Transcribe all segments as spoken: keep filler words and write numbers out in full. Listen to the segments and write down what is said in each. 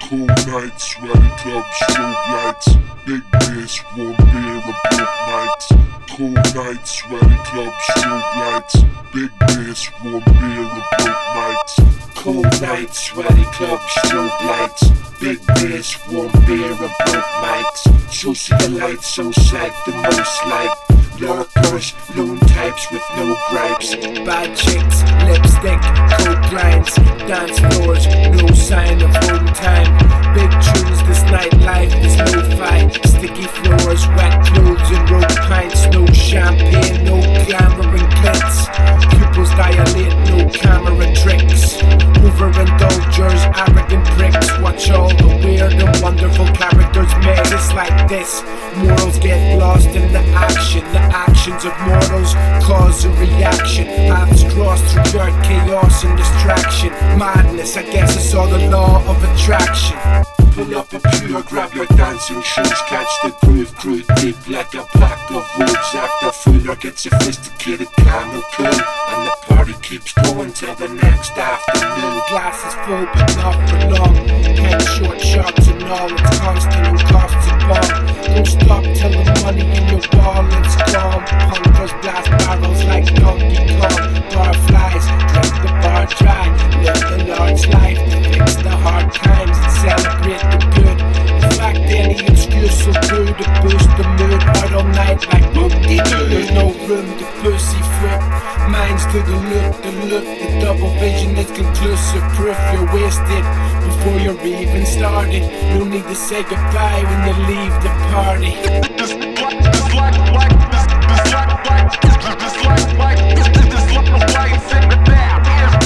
Cold nights, rowdy clubs, strobe lights, big beers, warm beer and broke nights. Cold nights, rowdy clubs, strobe lights, big beers, warm beer and broke nights. Cold nights, rowdy clubs, strobe lights, big beers, warm beer and broke nights. Socialites, so psyched, the most like lurkers, lone types with no gripes. Bad chicks, lipstick, coke lines, dance floors, no sign of home time. Big tunes, this nightlife is lo-fi. Sticky floors, wet clothes and road pints. No champagne, no glamour and glitz. Pupils dilate, no camera tricks. Overindulgers, arrogant pricks. Watch all the weird and wonderful characters made. It's like this, morals get lost in the action. The actions of mortals cause a reaction. Paths crossed through dirt, chaos and distraction. Madness, I guess it's all the law of attraction. Pull up a pure, grab your dancing shoes, catch the groove, crude deep like a pack of wolves. After fuller gets sophisticated, camel cool, and the party keeps going till the next afternoon. Glass is full but not for long. Ten short shots and all, it's constant and costs a bomb. Don't stop till the money in your wallet's gone. Punkers blast barrels like Donkey Kong. Barflies, drink the bar dry. Live the Lord's life to fix the hard times and celebrate the good. In fact, any excuse will do to boost the mood. Out all night like whoop-de-doo. There's no room to pussyfoot. Minds to the look, the look. The double vision is conclusive proof you're wasted before you're even started. No need to say goodbye when you leave the party. This like, this like, like, this, this like, like, this, this like, like, this, this, this like, like, sitting it down.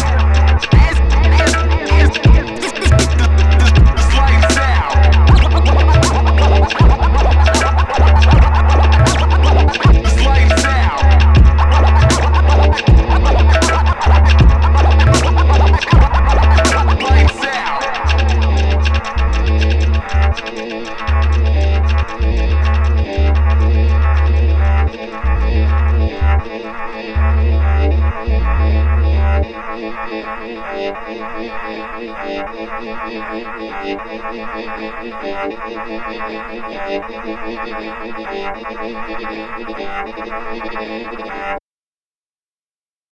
This, this, this, this, this, this lights out. This lights out. Lights out.